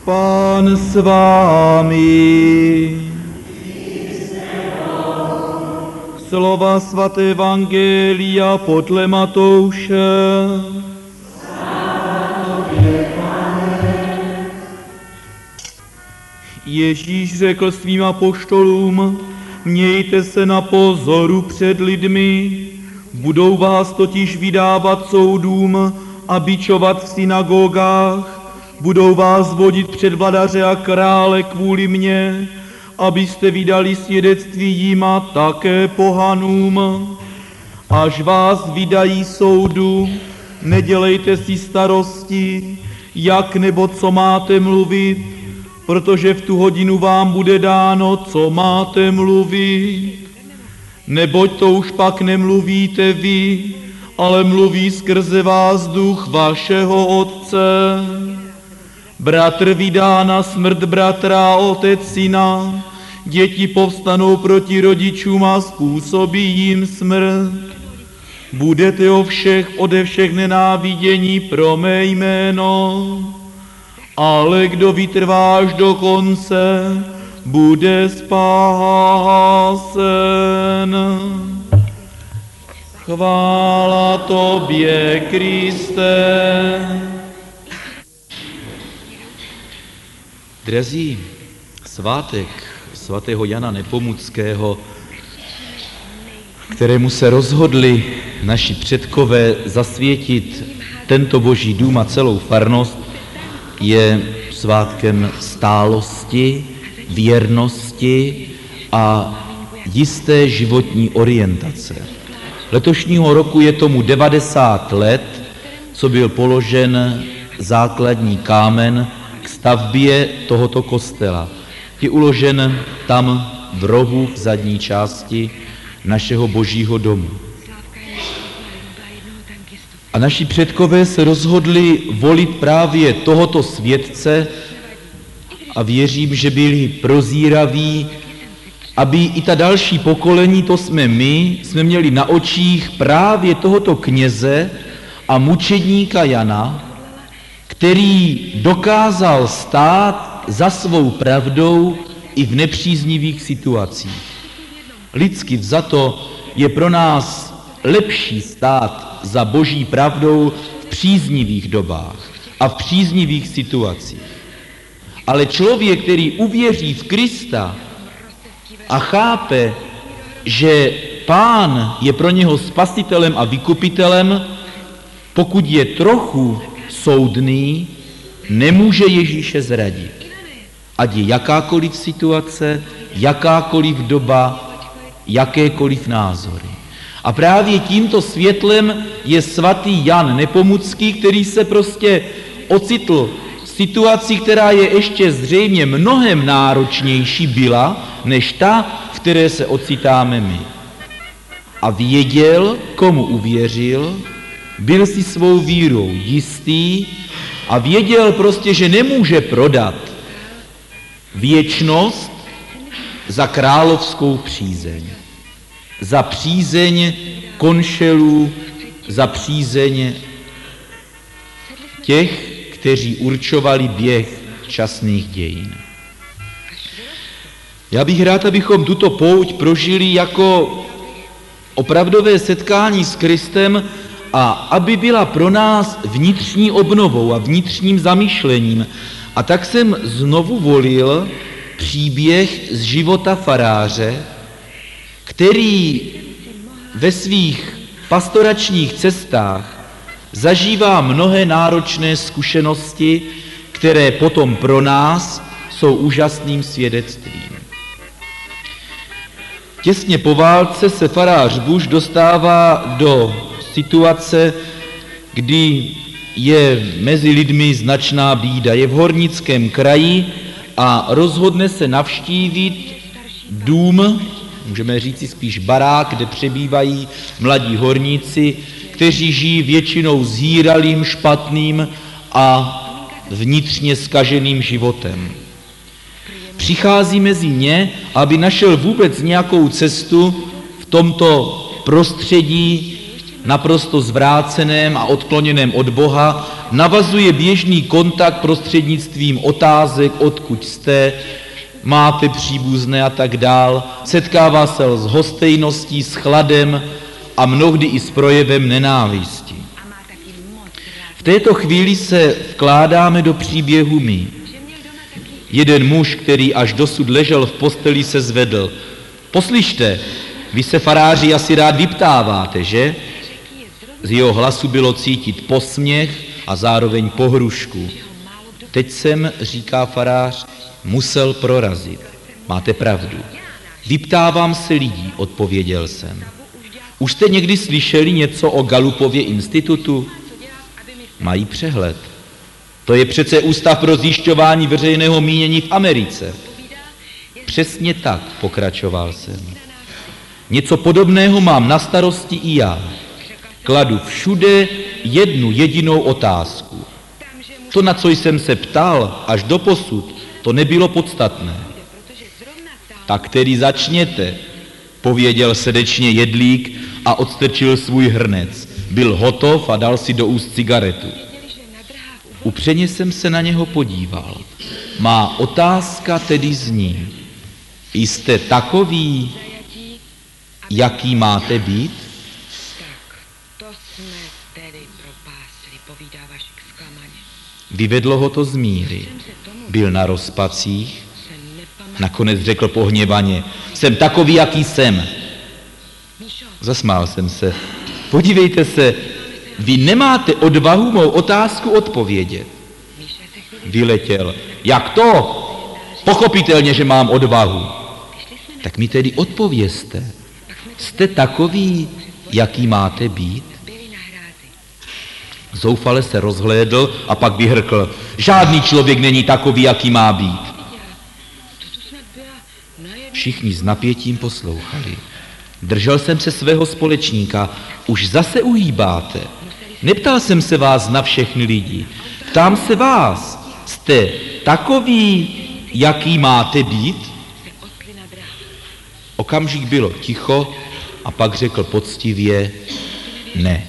Pán s vámi. Slova svaté evangelia podle Matouše. Ježíš řekl svým apoštolům: mějte se na pozoru před lidmi, budou vás totiž vydávat soudům a bičovat v synagogách, budou vás vodit před vladaře a krále kvůli mně, abyste vydali svědectví jim a také pohanům. Až vás vydají soudu, nedělejte si starosti, jak nebo co máte mluvit, protože v tu hodinu vám bude dáno, co máte mluvit. Neboť to už pak nemluvíte vy, ale mluví skrze vás duch vašeho Otce. Bratr vydá na smrt bratra, otec syna, děti povstanou proti rodičům a způsobí jim smrt. Budete ode všech nenávidění pro mé jméno, ale kdo vytrvá až do konce, bude spásen. Chvála tobě, Kriste. Drazí, svátek svatého Jana Nepomuckého, kterému se rozhodli naši předkové zasvětit tento boží dům a celou farnost, je svátkem stálosti, věrnosti a jisté životní orientace. Letošního roku je tomu 90 let, co byl položen základní kámen k stavbě tohoto kostela. Je uložen tam v rohu v zadní části našeho božího domu. A naši předkové se rozhodli volit právě tohoto světce a věřím, že byli prozíraví, aby i ta další pokolení, to jsme my, jsme měli na očích právě tohoto kněze a mučedníka Jana, který dokázal stát za svou pravdou i v nepříznivých situacích. Lidsky vzato je pro nás lepší stát za boží pravdou v příznivých dobách a v příznivých situacích. Ale člověk, který uvěří v Krista a chápe, že Pán je pro něho spasitelem a vykupitelem, pokud je trochu soudný, nemůže Ježíše zradit. Ať je jakákoliv situace, jakákoliv doba, jakékoliv názory. A právě tímto světlem je svatý Jan Nepomucký, který se prostě ocitl v situaci, která je ještě zřejmě mnohem náročnější byla, než ta, v které se ocitáme my. A věděl, komu uvěřil, byl si svou vírou jistý a věděl prostě, že nemůže prodat věčnost za královskou přízeň. Za přízeň konšelů, za přízeň těch, kteří určovali běh časných dějin. Já bych rád, abychom tuto pouť prožili jako opravdové setkání s Kristem a aby byla pro nás vnitřní obnovou a vnitřním zamyšlením. A tak jsem znovu volil příběh z života faráře, který ve svých pastoračních cestách zažívá mnohé náročné zkušenosti, které potom pro nás jsou úžasným svědectvím. Těsně po válce se farář Buš dostává do situace, kdy je mezi lidmi značná bída. Je v hornickém kraji a rozhodne se navštívit dům, můžeme říci spíš barák, kde přebývají mladí horníci, kteří žijí většinou zhýralým, špatným a vnitřně zkaženým životem. Přichází mezi ně, aby našel vůbec nějakou cestu v tomto prostředí naprosto zvráceném a odkloněném od Boha, navazuje běžný kontakt prostřednictvím otázek, odkud jste, máte příbuzné a tak dál, setkává se s hostejností, s chladem a mnohdy i s projevem nenávisti. V této chvíli se vkládáme do příběhu my. Jeden muž, který až dosud ležel v posteli, se zvedl. Poslyšte, vy se faráři asi rád vyptáváte, že? Z jeho hlasu bylo cítit posměch a zároveň pohrušku. Teď jsem, říká farář, musel prorazit. Máte pravdu. Vyptávám se lidí, odpověděl jsem. Už jste někdy slyšeli něco o Gallupově institutu? Mají přehled. To je přece ústav pro zjišťování veřejného mínění v Americe. Přesně tak, pokračoval jsem. Něco podobného mám na starosti i já. Kladu všude jednu jedinou otázku. To, na co jsem se ptal až doposud, to nebylo podstatné. Tak tedy začněte, pověděl srdečně jedlík a odstrčil svůj hrnec. Byl hotov a dal si do úst cigaretu. Upřeně jsem se na něho podíval. Má otázka tedy zní: jste takový, jaký máte být? Tak, to jsme tedy propásli, povídá Vašek zklamaně. Vyvedlo ho to z míry. Byl na rozpacích, nakonec řekl pohněvaně: jsem takový, jaký jsem. Zasmál jsem se. Podívejte se, vy nemáte odvahu mou otázku odpovědět. Vyletěl. Jak to? Pochopitelně, že mám odvahu. Tak mi tedy odpovězte. Jste takový, jaký máte být? Zoufale se rozhlédl a pak vyhrkl. Žádný člověk není takový, jaký má být. Všichni s napětím poslouchali. Držel jsem se svého společníka. Už zase uhýbáte. Neptal jsem se vás na všechny lidi. Ptám se vás. Jste takový, jaký máte být? Okamžik bylo ticho a pak řekl poctivě: ne.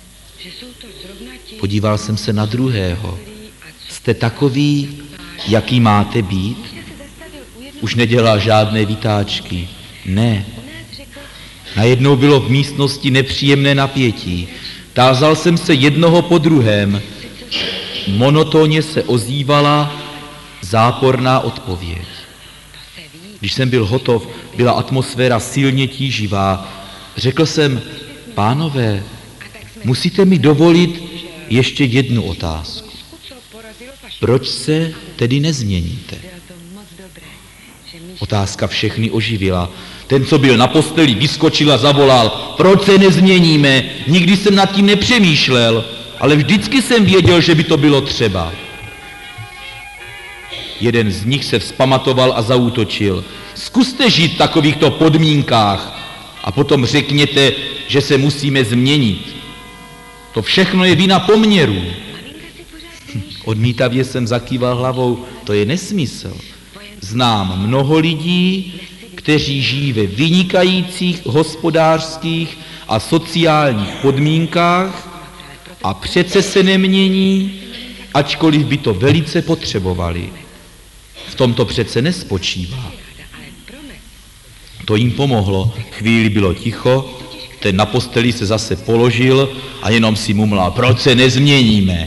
Podíval jsem se na druhého. Jste takový, jaký máte být? Už nedělal žádné vytáčky. Ne. Najednou bylo v místnosti nepříjemné napětí. Tázal jsem se jednoho po druhém. Monotónně se ozývala záporná odpověď. Když jsem byl hotov, byla atmosféra silně tíživá. Řekl jsem: pánové, musíte mi dovolit ještě jednu otázku. Proč se tedy nezměníte? Otázka všechny oživila. Ten, co byl na posteli, vyskočil a zavolal: proč se nezměníme? Nikdy jsem nad tím nepřemýšlel, ale vždycky jsem věděl, že by to bylo třeba. Jeden z nich se vzpamatoval a zaútočil: zkuste žít v takovýchto podmínkách a potom řekněte, že se musíme změnit. To všechno je vina poměrů. Odmítavě jsem zakýval hlavou: to je nesmysl. Znám mnoho lidí, kteří žijí ve vynikajících hospodářských a sociálních podmínkách a přece se nemění, ačkoliv by to velice potřebovali. V tom to přece nespočívá. To jim pomohlo. Chvíli bylo ticho, ten na posteli se zase položil a jenom si mumlal: proč se nezměníme?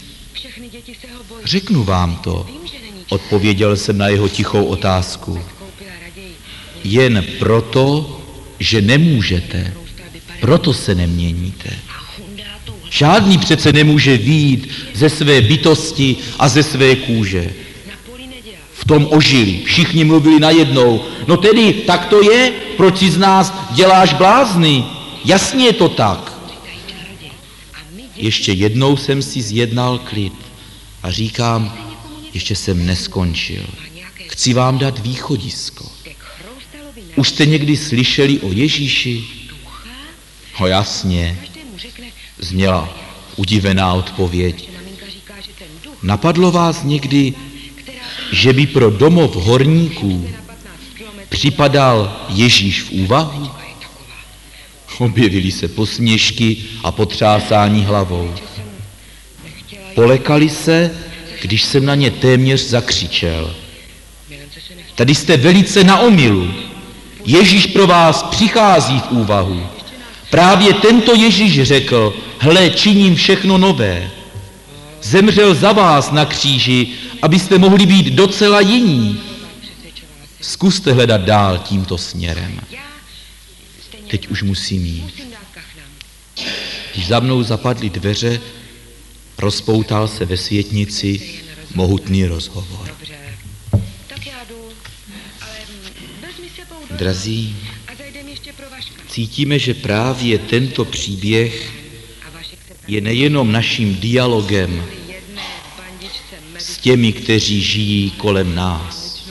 Řeknu vám to, odpověděl jsem na jeho tichou otázku. Jen proto, že nemůžete, proto se neměníte. Žádný přece nemůže vyjít ze své bytosti a ze své kůže. V tom ožili, všichni mluvili najednou: no tedy, tak to je, proč si z nás děláš blázny? Jasně je to tak. Ještě jednou jsem si zjednal klid a říkám: ještě jsem neskončil. Chci vám dát východisko. Už jste někdy slyšeli o Ježíši? No jasně, zněla udivená odpověď. Napadlo vás někdy, že by pro domov horníků připadal Ježíš v úvahu? Objevily se posměšky a potřásání hlavou. Polekali se, když jsem na ně téměř zakřičel. Tady jste velice na omylu. Ježíš pro vás přichází v úvahu. Právě tento Ježíš řekl, hle, činím všechno nové. Zemřel za vás na kříži, abyste mohli být docela jiní. Zkuste hledat dál tímto směrem. Teď už musím jít. Když za mnou zapadly dveře, rozpoutal se ve světnici mohutný rozhovor. Drazí, cítíme, že právě tento příběh je nejenom naším dialogem s těmi, kteří žijí kolem nás.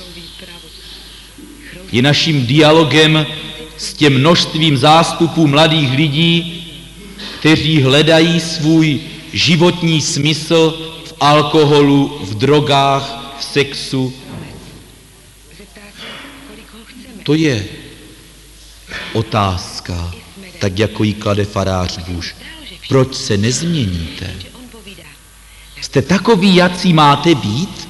Je naším dialogem s tím množstvím zástupů mladých lidí, kteří hledají svůj životní smysl v alkoholu, v drogách, v sexu. To je otázka, tak jako ji klade farář Buš. Proč se nezměníte? Jste takový, jací máte být?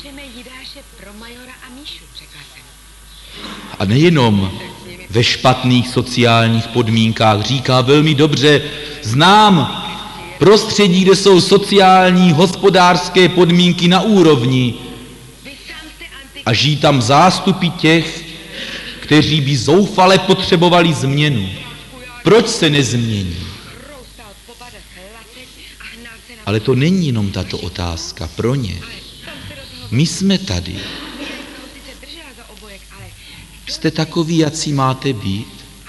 A nejenom ve špatných sociálních podmínkách, říká velmi dobře, znám prostředí, kde jsou sociální, hospodářské podmínky na úrovni a žijí tam zástupy těch, kteří by zoufale potřebovali změnu. Proč se nezmění? Ale to není jenom tato otázka pro ně. My jsme tady. Jste takový, jací máte být?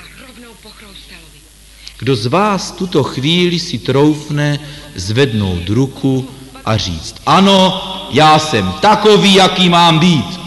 Kdo z vás tuto chvíli si troufne zvednout ruku a říct, ano, já jsem takový, jaký mám být.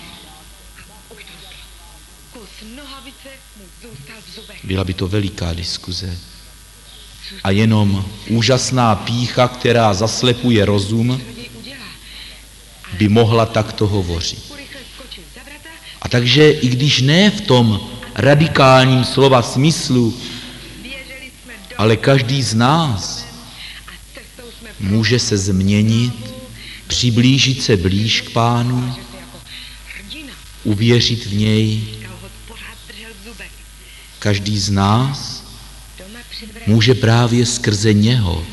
Byla by to veliká diskuze. A jenom úžasná pýcha, která zaslepuje rozum, by mohla takto hovořit. A takže i když ne v tom radikálním slova smyslu, ale každý z nás může se změnit, přiblížit se blíž k Pánu, uvěřit v něj. Každý z nás může právě skrze něho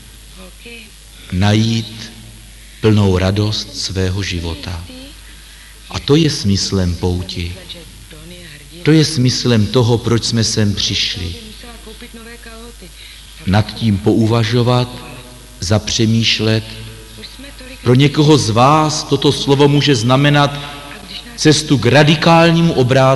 najít plnou radost svého života. A to je smyslem pouti. To je smyslem toho, proč jsme sem přišli. Nad tím pouvažovat, zapřemýšlet. Pro někoho z vás toto slovo může znamenat cestu k radikálnímu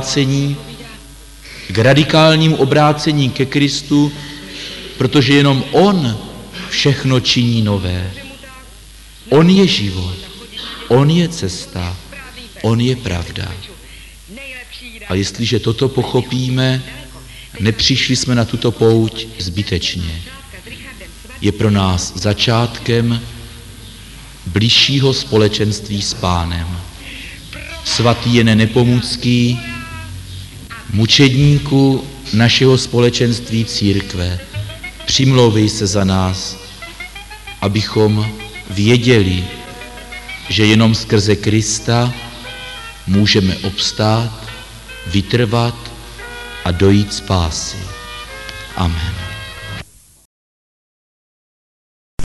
obrácení ke Kristu, protože jenom on všechno činí nové. On je život, on je cesta, on je pravda. A jestliže toto pochopíme, nepřišli jsme na tuto pouť zbytečně. Je pro nás začátkem bližšího společenství s Pánem. Svatý Jene Nepomucký, mučedníku našeho společenství církve, přimlouvej se za nás, abychom věděli, že jenom skrze Krista můžeme obstát, vytrvat a dojít spásy. Amen.